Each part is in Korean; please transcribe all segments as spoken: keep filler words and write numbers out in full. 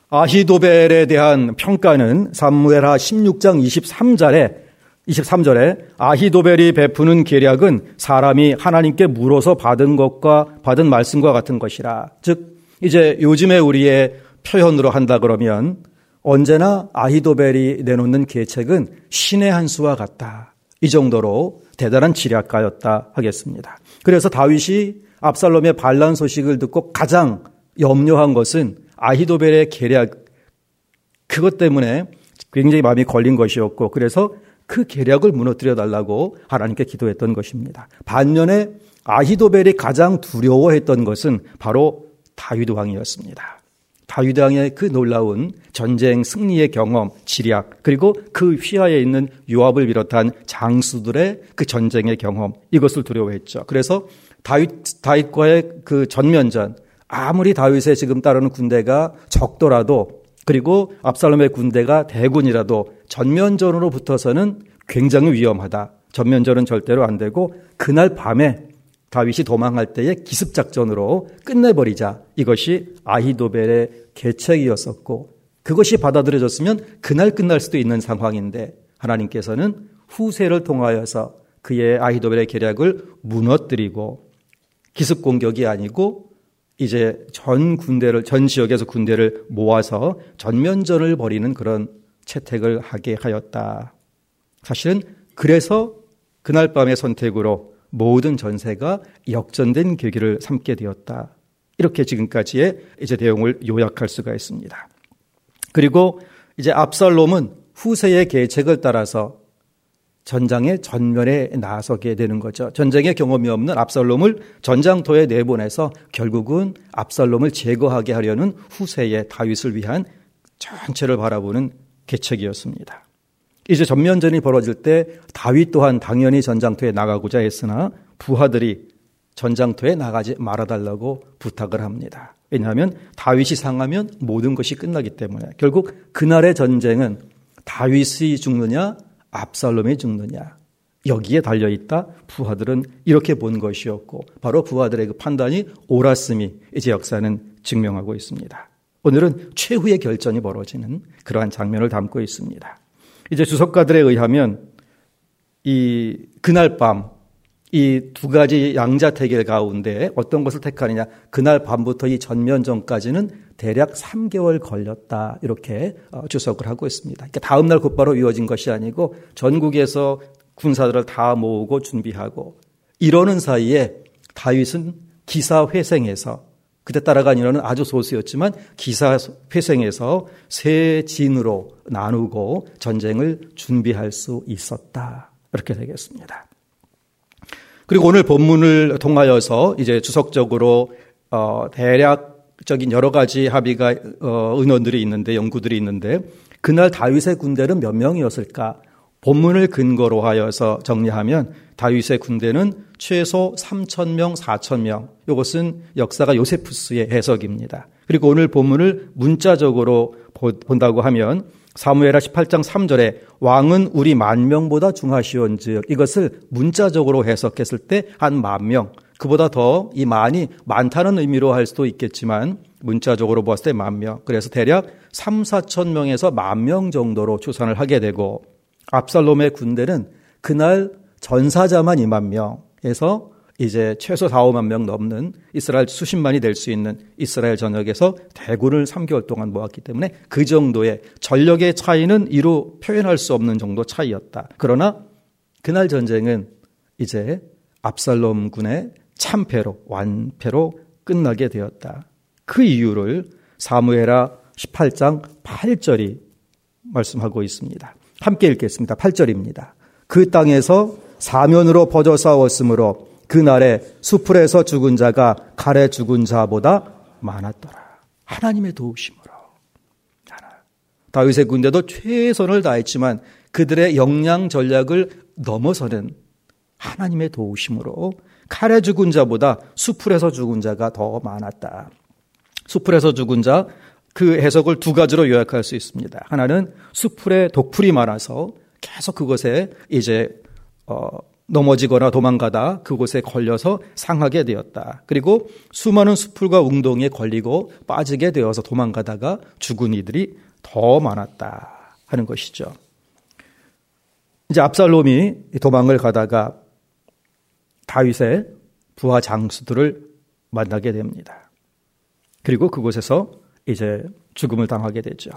아히도벨에 대한 평가는 사무엘하 십육 장 이십삼 절에 이십삼 절에 아히도벨이 베푸는 계략은 사람이 하나님께 물어서 받은 것과 받은 말씀과 같은 것이라. 즉 이제 요즘에 우리의 표현으로 한다 그러면 언제나 아히도벨이 내놓는 계책은 신의 한 수와 같다. 이 정도로 대단한 지략가였다 하겠습니다. 그래서 다윗이 압살롬의 반란 소식을 듣고 가장 염려한 것은 아히도벨의 계략, 그것 때문에 굉장히 마음이 걸린 것이었고, 그래서 그 계략을 무너뜨려 달라고 하나님께 기도했던 것입니다. 반면에 아히도벨이 가장 두려워했던 것은 바로 다윗 왕이었습니다. 다윗 왕의 그 놀라운 전쟁 승리의 경험, 지략, 그리고 그 휘하에 있는 요압을 비롯한 장수들의 그 전쟁의 경험, 이것을 두려워했죠. 그래서 다윗, 다윗과의 그 전면전, 아무리 다윗의 지금 따르는 군대가 적더라도, 그리고 압살롬의 군대가 대군이라도 전면전으로 붙어서는 굉장히 위험하다. 전면전은 절대로 안 되고 그날 밤에 다윗이 도망할 때의 기습작전으로 끝내버리자. 이것이 아히도벨의 계책이었었고, 그것이 받아들여졌으면 그날 끝날 수도 있는 상황인데 하나님께서는 후세를 통하여서 그의 아히도벨의 계략을 무너뜨리고 기습공격이 아니고 이제 전 군대를, 전 지역에서 군대를 모아서 전면전을 벌이는 그런 채택을 하게 하였다. 사실은 그래서 그날 밤의 선택으로 모든 전세가 역전된 계기를 삼게 되었다. 이렇게 지금까지의 이제 내용을 요약할 수가 있습니다. 그리고 이제 압살롬은 후세의 계책을 따라서 전장의 전면에 나서게 되는 거죠. 전쟁의 경험이 없는 압살롬을 전장터에 내보내서 결국은 압살롬을 제거하게 하려는 후세의 다윗을 위한 전체를 바라보는 계책이었습니다. 이제 전면전이 벌어질 때 다윗 또한 당연히 전장터에 나가고자 했으나 부하들이 전장터에 나가지 말아달라고 부탁을 합니다. 왜냐하면 다윗이 상하면 모든 것이 끝나기 때문에 결국 그날의 전쟁은 다윗이 죽느냐 압살롬이 죽느냐 여기에 달려있다. 부하들은 이렇게 본 것이었고 바로 부하들의 그 판단이 옳았음이 이제 역사는 증명하고 있습니다. 오늘은 최후의 결전이 벌어지는 그러한 장면을 담고 있습니다. 이제 주석가들에 의하면 이 그날 밤 이 두 가지 양자택일 가운데 어떤 것을 택하느냐, 그날 밤부터 이 전면전까지는 대략 삼 개월 걸렸다 이렇게 주석을 하고 있습니다. 그러니까 다음 날 곧바로 이어진 것이 아니고 전국에서 군사들을 다 모으고 준비하고 이러는 사이에 다윗은 기사회생에서, 그때 따라간 인원은 아주 소수였지만 기사회생에서 세 진으로 나누고 전쟁을 준비할 수 있었다. 이렇게 되겠습니다. 그리고 오늘 본문을 통하여서 이제 주석적으로 어, 대략적인 여러 가지 합의가 어, 의논들이 있는데, 연구들이 있는데 그날 다윗의 군대는 몇 명이었을까? 본문을 근거로 하여서 정리하면 다윗의 군대는 최소 삼천 명, 사천 명. 이것은 역사가 요세푸스의 해석입니다. 그리고 오늘 본문을 문자적으로 본다고 하면 사무엘하 십팔 장 삼 절에 왕은 우리 만 명보다 중하시온즉, 이것을 문자적으로 해석했을 때 한 만 명, 그보다 더 이 만이 많다는 의미로 할 수도 있겠지만 문자적으로 보았을 때 만 명, 그래서 대략 삼, 사천 명에서 만 명 정도로 추산을 하게 되고, 압살롬의 군대는 그날 전사자만 이만 명에서 이제 최소 사, 오만 명 넘는 이스라엘 수십만이 될 수 있는 이스라엘 전역에서 대군을 삼 개월 동안 모았기 때문에 그 정도의 전력의 차이는 이루 표현할 수 없는 정도 차이였다. 그러나 그날 전쟁은 이제 압살롬 군의 참패로, 완패로 끝나게 되었다. 그 이유를 사무엘하 십팔 장 팔 절이 말씀하고 있습니다. 함께 읽겠습니다. 팔 절입니다. 그 땅에서 사면으로 퍼져 싸웠으므로 그날에 수풀에서 죽은 자가 칼에 죽은 자보다 많았더라. 하나님의 도우심으로. 다윗의 군대도 최선을 다했지만 그들의 역량 전략을 넘어서는 하나님의 도우심으로 칼에 죽은 자보다 수풀에서 죽은 자가 더 많았다. 수풀에서 죽은 자, 그 해석을 두 가지로 요약할 수 있습니다. 하나는 수풀에 독풀이 많아서 계속 그것에 이제 어, 넘어지거나 도망가다 그곳에 걸려서 상하게 되었다. 그리고 수많은 수풀과 웅덩이에 걸리고 빠지게 되어서 도망가다가 죽은 이들이 더 많았다 하는 것이죠. 이제 압살롬이 도망을 가다가 다윗의 부하 장수들을 만나게 됩니다. 그리고 그곳에서 이제 죽음을 당하게 되죠.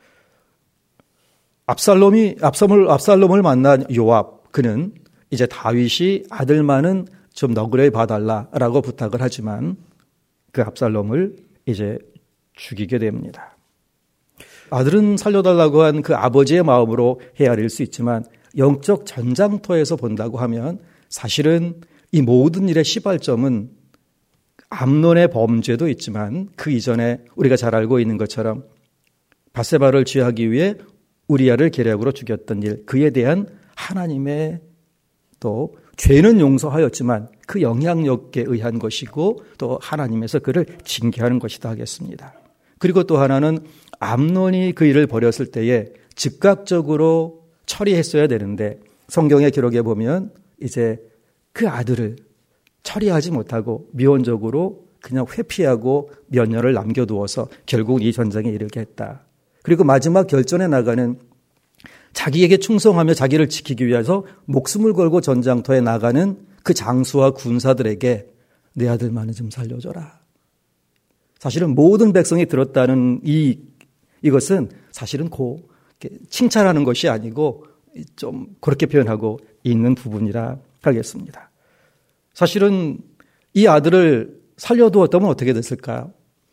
압살롬이 압살롬을 압살롬을 만난 요압, 그는 이제 다윗이 아들만은 좀 너그러이 봐달라라고 부탁을 하지만 그 압살롬을 이제 죽이게 됩니다. 아들은 살려달라고 한 그 아버지의 마음으로 헤아릴 수 있지만 영적 전장터에서 본다고 하면 사실은 이 모든 일의 시발점은 암논의 범죄도 있지만 그 이전에 우리가 잘 알고 있는 것처럼 밧세바를 취하기 위해 우리아를 계략으로 죽였던 일, 그에 대한 하나님의 또 죄는 용서하였지만 그 영향력에 의한 것이고 또 하나님에서 그를 징계하는 것이다 하겠습니다. 그리고 또 하나는 암논이 그 일을 벌였을 때에 즉각적으로 처리했어야 되는데 성경의 기록에 보면 이제 그 아들을 처리하지 못하고 미온적으로 그냥 회피하고 몇 년을 남겨두어서 결국 이 전쟁에 이르게 했다. 그리고 마지막 결전에 나가는 자기에게 충성하며 자기를 지키기 위해서 목숨을 걸고 전장터에 나가는 그 장수와 군사들에게 내 아들만은 좀 살려줘라. 사실은 모든 백성이 들었다는 이, 이것은 사실은 고 칭찬하는 것이 아니고 좀 그렇게 표현하고 있는 부분이라 하겠습니다. 사실은 이 아들을 살려두었다면 어떻게 됐을까요?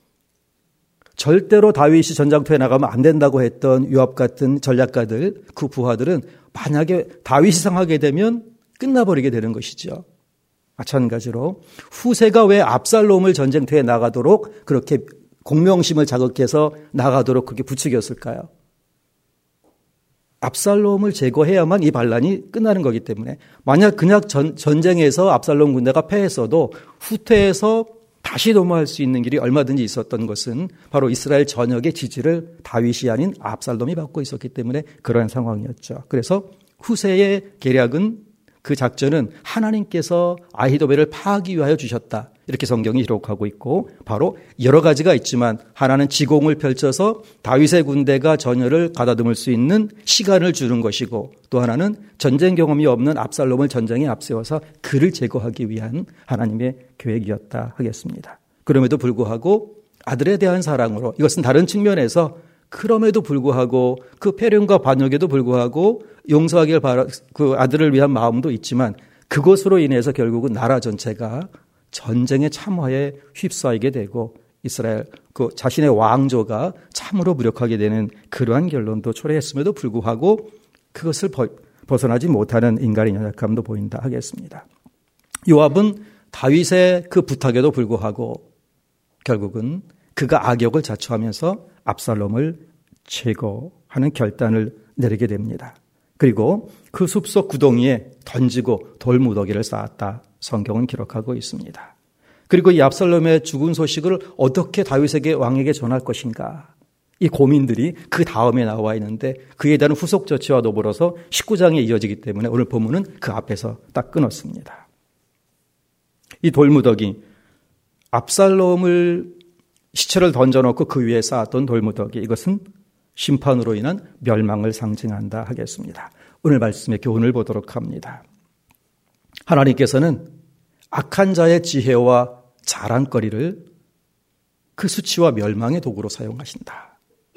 절대로 다윗이 전장터에 나가면 안 된다고 했던 요압 같은 전략가들, 그 부하들은 만약에 다윗이 상하게 되면 끝나버리게 되는 것이죠. 마찬가지로 후세가 왜 압살롬을 전쟁터에 나가도록 그렇게 공명심을 자극해서 나가도록 그렇게 부추겼을까요? 압살롬을 제거해야만 이 반란이 끝나는 거기 때문에 만약 그냥 전, 전쟁에서 압살롬 군대가 패했어도 후퇴해서 다시 도모할 수 있는 길이 얼마든지 있었던 것은 바로 이스라엘 전역의 지지를 다윗이 아닌 압살롬이 받고 있었기 때문에 그러한 상황이었죠. 그래서 후세의 계략은 그 작전은 하나님께서 아히도벨을 파하기 위하여 주셨다. 이렇게 성경이 기록하고 있고 바로 여러 가지가 있지만 하나는 지공을 펼쳐서 다윗의 군대가 전열을 가다듬을 수 있는 시간을 주는 것이고 또 하나는 전쟁 경험이 없는 압살롬을 전쟁에 앞세워서 그를 제거하기 위한 하나님의 계획이었다 하겠습니다. 그럼에도 불구하고 아들에 대한 사랑으로 이것은 다른 측면에서 그럼에도 불구하고 그 폐륜과 반역에도 불구하고 용서하길 바라 그 아들을 위한 마음도 있지만 그것으로 인해서 결국은 나라 전체가 전쟁의 참화에 휩싸이게 되고 이스라엘 그 자신의 왕조가 참으로 무력하게 되는 그러한 결론도 초래했음에도 불구하고 그것을 벗어나지 못하는 인간의 연약함도 보인다 하겠습니다. 요압은 다윗의 그 부탁에도 불구하고 결국은 그가 악역을 자처하면서 압살롬을 제거하는 결단을 내리게 됩니다. 그리고 그 숲속 구덩이에 던지고 돌무더기를 쌓았다. 성경은 기록하고 있습니다. 그리고 이 압살롬의 죽은 소식을 어떻게 다윗에게 왕에게 전할 것인가? 이 고민들이 그 다음에 나와 있는데 그에 대한 후속 조치와 더불어서 십구 장에 이어지기 때문에 오늘 본문은 그 앞에서 딱 끊었습니다. 이 돌무더기, 압살롬을 시체를 던져놓고 그 위에 쌓았던 돌무더기, 이것은 심판으로 인한 멸망을 상징한다 하겠습니다. 오늘 말씀의 교훈을 보도록 합니다. 하나님께서는 악한 자의 지혜와 자랑거리를 그 수치와 멸망의 도구로 사용하신다.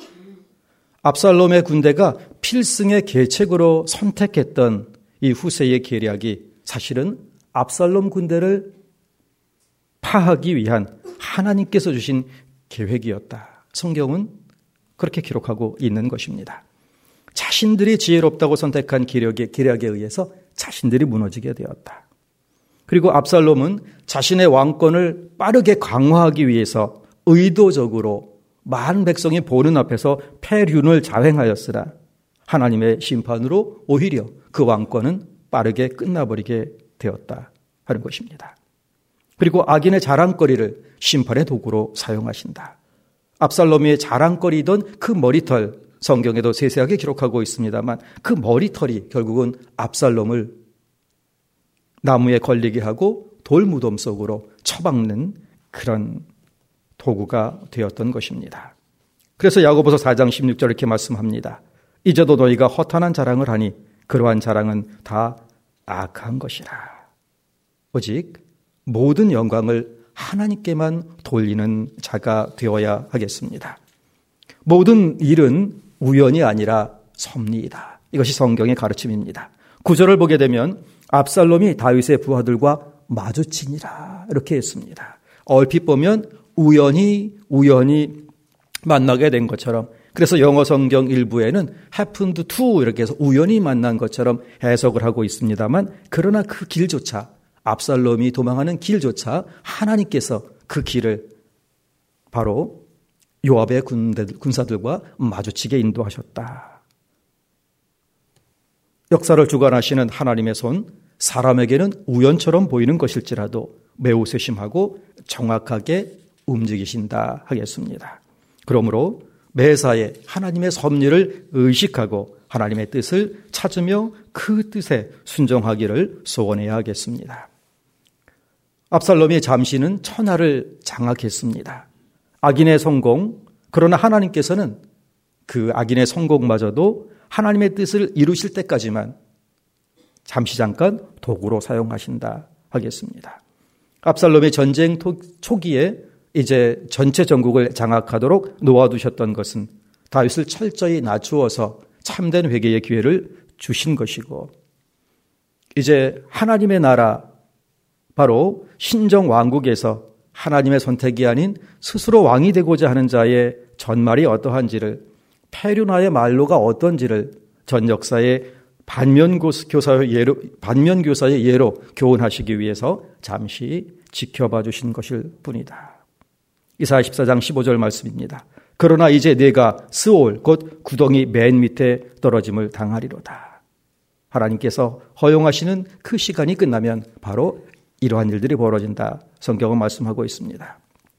압살롬의 군대가 필승의 계책으로 선택했던 이 후세의 계략이 사실은 압살롬 군대를 파하기 위한 하나님께서 주신 계획이었다. 성경은 그렇게 기록하고 있는 것입니다. 자신들이 지혜롭다고 선택한 계략에, 계략에 의해서 자신들이 무너지게 되었다. 그리고 압살롬은 자신의 왕권을 빠르게 강화하기 위해서 의도적으로 많은 백성이 보는 앞에서 폐륜을 자행하였으나 하나님의 심판으로 오히려 그 왕권은 빠르게 끝나버리게 되었다 하는 것입니다. 그리고 악인의 자랑거리를 심판의 도구로 사용하신다. 압살롬의 자랑거리던 그 머리털, 성경에도 세세하게 기록하고 있습니다만 그 머리털이 결국은 압살롬을 나무에 걸리게 하고 돌무덤 속으로 처박는 그런 도구가 되었던 것입니다. 그래서 야고보서 사 장 십육 절 이렇게 말씀합니다. 이제도 너희가 허탄한 자랑을 하니 그러한 자랑은 다 악한 것이라. 오직 모든 영광을 하나님께만 돌리는 자가 되어야 하겠습니다. 모든 일은 우연이 아니라 섭리이다. 이것이 성경의 가르침입니다. 구절을 보게 되면 압살롬이 다윗의 부하들과 마주치니라 이렇게 했습니다. 얼핏 보면 우연히 우연히 만나게 된 것처럼, 그래서 영어 성경 일부에는 happened to 이렇게 해서 우연히 만난 것처럼 해석을 하고 있습니다만, 그러나 그 길조차, 압살롬이 도망하는 길조차 하나님께서 그 길을 바로 요압의 군사들과 마주치게 인도하셨다. 역사를 주관하시는 하나님의 손, 사람에게는 우연처럼 보이는 것일지라도 매우 세심하고 정확하게 움직이신다 하겠습니다. 그러므로 매사에 하나님의 섭리를 의식하고 하나님의 뜻을 찾으며 그 뜻에 순종하기를 소원해야 하겠습니다. 압살롬이 잠시는 천하를 장악했습니다. 악인의 성공, 그러나 하나님께서는 그 악인의 성공마저도 하나님의 뜻을 이루실 때까지만 잠시 잠깐 도구로 사용하신다 하겠습니다. 압살롬이 전쟁 초기에 이제 전체 전국을 장악하도록 놓아두셨던 것은 다윗을 철저히 낮추어서 참된 회개의 기회를 주신 것이고, 이제 하나님의 나라, 바로 신정 왕국에서 하나님의 선택이 아닌 스스로 왕이 되고자 하는 자의 전말이 어떠한지를, 페류나의 말로가 어떤지를 전 역사의 반면교사의 예로, 반면교사의 예로 교훈하시기 위해서 잠시 지켜봐 주신 것일 뿐이다. 이사야 십사 장 십오 절 말씀입니다. 그러나 이제 내가 스올 곧 구덩이 맨 밑에 떨어짐을 당하리로다. 하나님께서 허용하시는 그 시간이 끝나면 바로 이러한 일들이 벌어진다. 성경은 말씀하고 있습니다.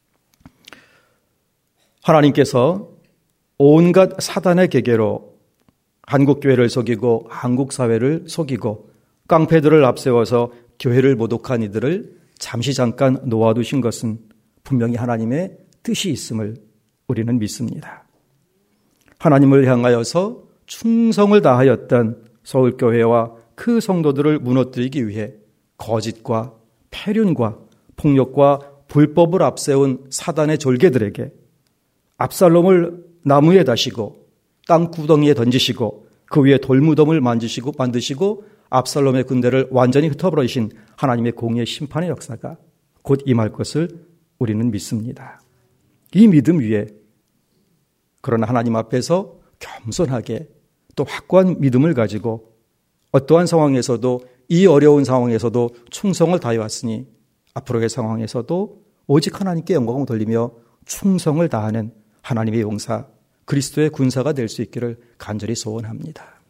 하나님께서 온갖 사단의 계계로 한국교회를 속이고 한국사회를 속이고 깡패들을 앞세워서 교회를 모독한 이들을 잠시 잠깐 놓아두신 것은 분명히 하나님의 뜻이 있음을 우리는 믿습니다. 하나님을 향하여서 충성을 다하였던 서울교회와 그 성도들을 무너뜨리기 위해 거짓과 패륜과 폭력과 불법을 앞세운 사단의 졸개들에게 압살롬을 나무에 다시고 땅구덩이에 던지시고 그 위에 돌무덤을 만드시고 만드시고 압살롬의 군대를 완전히 흩어버리신 하나님의 공의의 심판의 역사가 곧 임할 것을 우리는 믿습니다. 이 믿음 위에 그러나 하나님 앞에서 겸손하게 또 확고한 믿음을 가지고 어떠한 상황에서도, 이 어려운 상황에서도 충성을 다해왔으니 앞으로의 상황에서도 오직 하나님께 영광을 돌리며 충성을 다하는 하나님의 용사, 그리스도의 군사가 될 수 있기를 간절히 소원합니다.